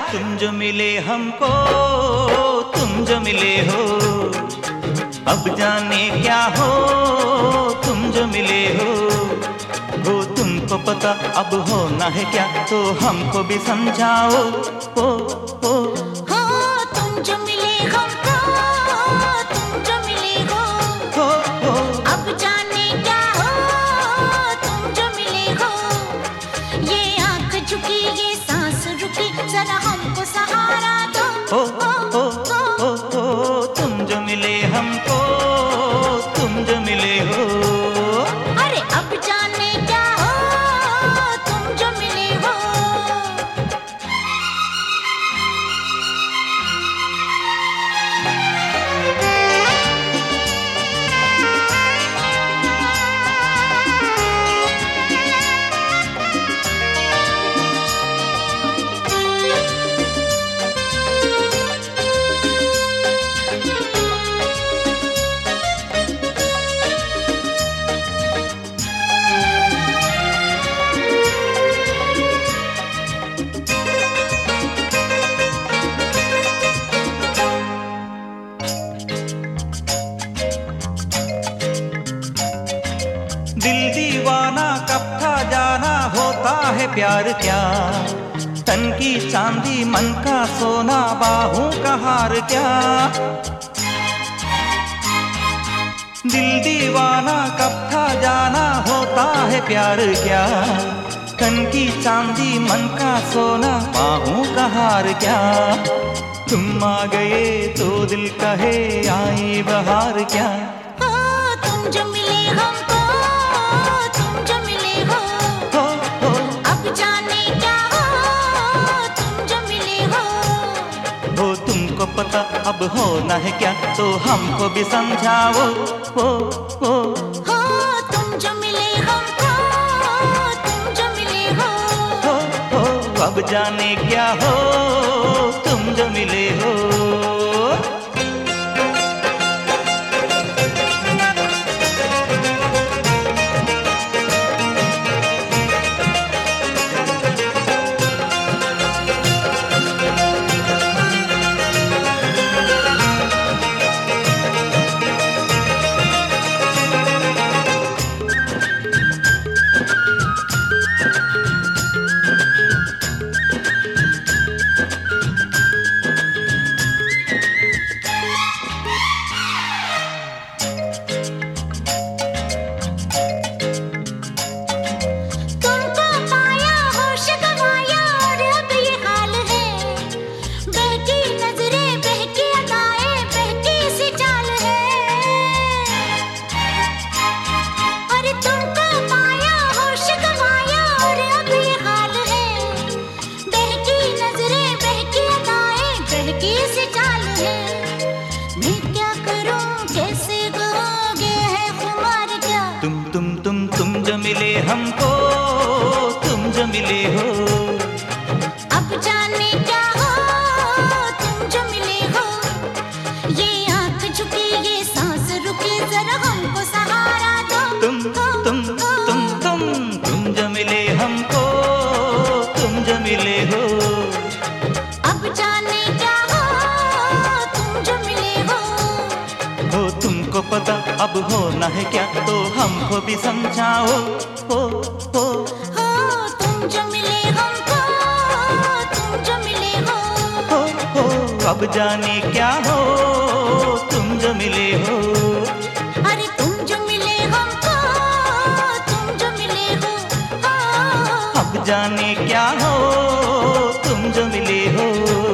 तुम जो मिले हमको, तुम जो मिले हो, अब जाने क्या हो, तुम जो मिले हो तुमको पता अब होना है क्या, तो हमको भी समझाओ। ओ ओ तुम जो मिले हमको, तुम जो मिले हो, अब जाने क्या हो, तुम जो मिले हो। ये आंख झुकी, ये सांस रुकी, जरा हमको सहारा दो। तुम जो मिले हमको, तुम जो मिले हो, अरे अब जाने क्या हो, तुम जो मिले हो। दिल दीवाना कब था जाना, होता है प्यार क्या, तन की चांदी मन का सोना, बाहों का हार क्या। दिल दीवाना कब था जाना, होता है प्यार क्या, तन की चांदी मन का सोना, बाहों का हार क्या। तुम आ गए तो दिल कहे आई बहार क्या। तुम जो मिले हमको, तुम जो मिले हो, अब जाने क्या हो, तुम जो मिले हो। तुमको पता अब होना है क्या, तो हमको भी समझाओ। तुम जो मिले हमको, तुम जो मिले हो, अब जाने क्या हो, तुम जो मिले हो। तुम जो मिले हमको, तुम जो मिले हो, अब जाने क्या हो, तुम जो मिले हो। ये आंख झुकी, ये सांस रुकी, जरा हमको सहारा दो। तुम जो मिले हमको, तुम जो मिले हो, अब जाने क्या हो, तुम जो मिले हो। तुमको पता अब होना है क्या, तो हमको भी समझाओ। तुम जो मिले हमको, तुम जो मिले हो, अब जाने क्या हो, तुम जो मिले हो। अरे तुम जो मिले हमको, तुम जो मिले हो, अब जाने क्या हो, तुम जो मिले हो।